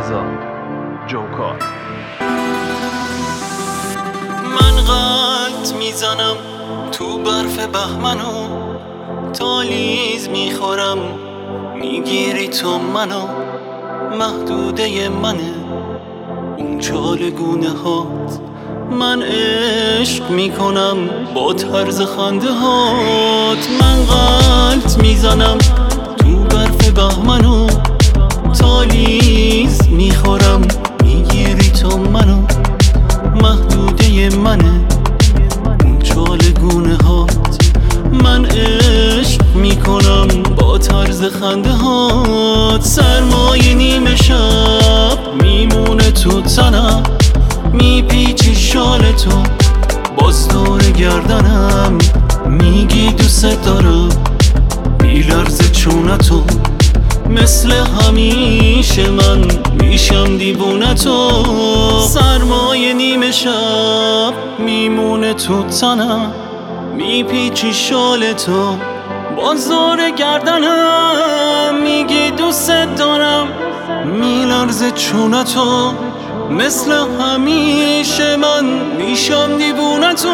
رضا جوکار. من غلط میزنم تو برف بهمنو، تالیز میخورم میگیری تو منو، محدوده منه اون چالگونه هات، من عشق میکنم با طرز خنده هات. من غلط میزنم تو برف بهمنو، تالیز میخورم میگیری تو منو، محدوده منه اون چالگونه هات، من عشق میکنم با طرز خنده هات. سرمای نیمه شب میمونه تو تنم، میپیچی شال تو باز دور گردنم، میگی دوست دارم بیلرز چونتو، مثل همیشه من میشم دیوونه تو. سرمای نیمه شب میمونه تو تنم، میپیچی شال تو باز دور گردنم، میگی دوست دارم میلرزه چونتو، مثل همیشه من میشم دیوونه تو.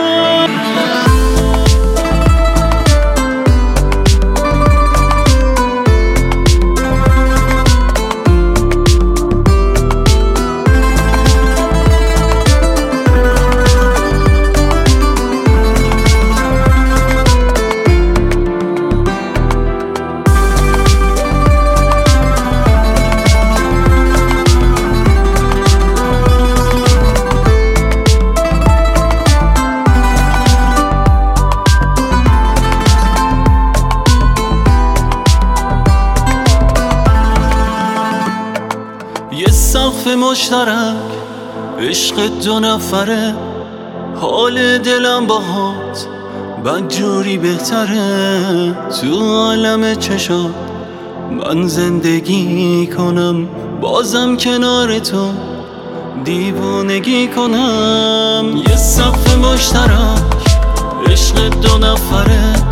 یه سقف مشترک عشق دو نفره، حال دلم باهات بدجوری بهتره، تو عالم چشات من زندگی کنم، بازم کنار تو دیوونگی کنم. یه سقف مشترک عشق دو نفره،